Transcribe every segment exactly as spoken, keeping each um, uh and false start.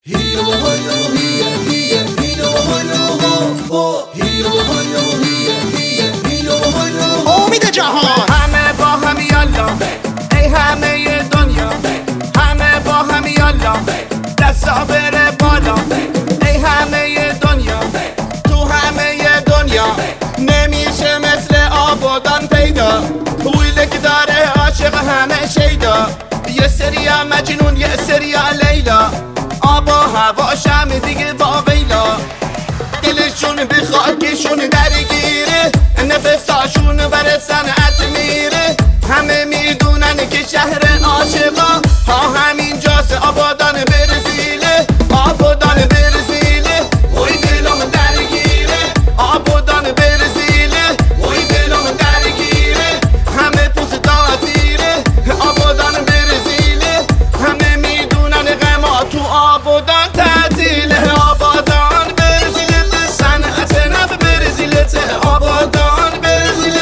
امید جهان همه با هم یالا ای همه دنیا، همه با هم یالا دستا بره بالا ای همه دنیا، تو همه دنیا نمیشه مثل آبادان پیدا، ویلک داره عاشق همه شیدا، یه سریا مجنون یه سریا لیلا، آب و هواش هم دیگه با ویلا، دلشون به خاکشون درگیره، نفساشون بر صنعت میره، همه میدونن که شهر عاشقا ها همین جاست، آبادان برزیله، آبادان برزیله، وی دلم درگیره، آبادان برزیله، وی دلم درگیره، همه پوست داتیره، آبادان برزیله، همه میدونن غما تو آبادان تعطیله، آبادان برزیله، صنعت نب برزیله، آبادان برزیله.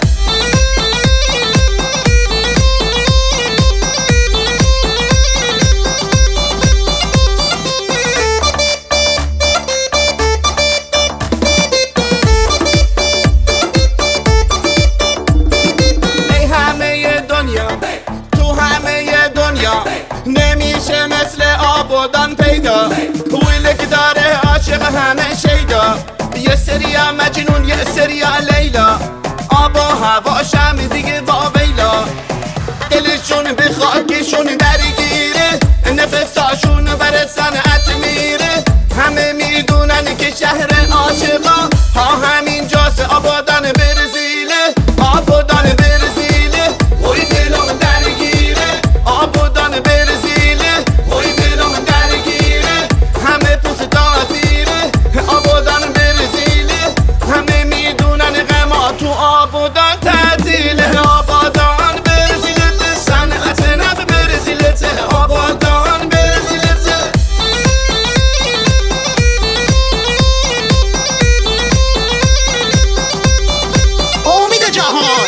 تو همه دنیا نمیشه مثل آبادان پیدا، ویلک داره عاشق همه شیدا، یه سریا مجنون یه سریا لیلا، آب و هواش هم دیگه با ویلا، دلشون به خاکشون درگیره، نفساشون بر صنعت میره، همه میدونن که شهر عاشقا ها همین جاست، آبادان برزیله، آبادان برزیله، وی دلم درگیره، آبادان برزیله، وی دلم درگیره، همه پوست داتیره، آبادان برزیله، همه میدونن غما تو آبادان تعطیله، آبادان برزیله، صنعت نب برزیله، آبادان برزیله. امید جهان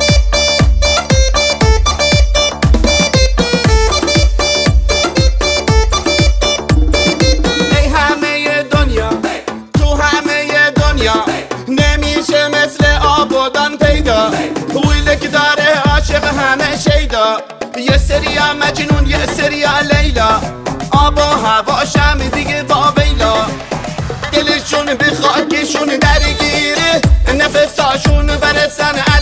ای همه دنیا تو همه دنیا نمیشه مثل آبادان پیدا، ویلک داره عاشق همه شیدا، یه سریا مجنون یه سریا لیلا، آب و هواش هم دیگه با ویلا، دلشون به خاکشون درگیره، نفساشون بر صنعت